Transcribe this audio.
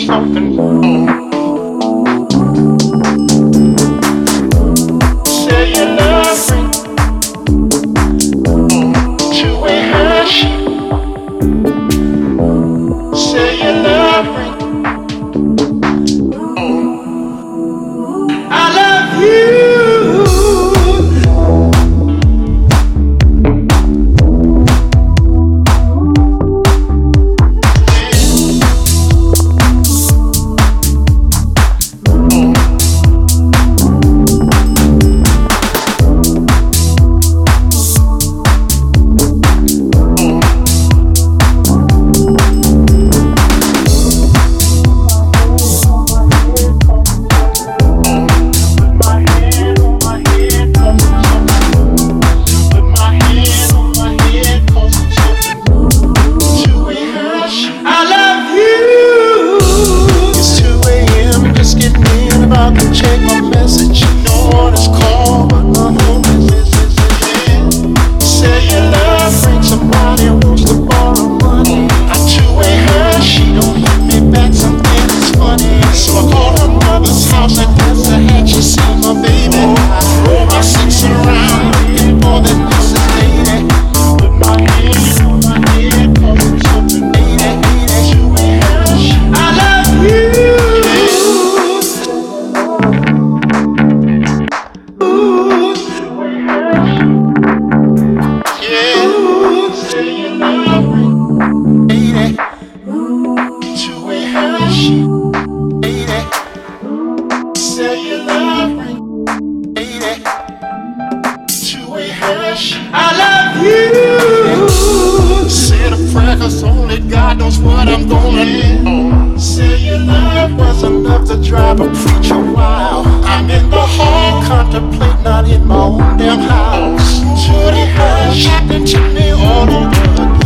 something. Cellular ring to a hush. Cellular ring. I love you. Check my message. No one is called, but my home is cellular ring. Somebody wants to borrow money. I two-way her, she don't hit me back. Something is funny. So I called her mother's house and asked her had she seen my baby. I roll my six around looking for that missing lady. Put my hand on my head, cause something lady. Two-way her, I love you. I love you. Said a prayer, cause only God knows what I'm gonna do. Say your love was enough to drive a preacher wild. I'm in the hall, contemplate not in my own damn house. To the hush, happened to me all over again.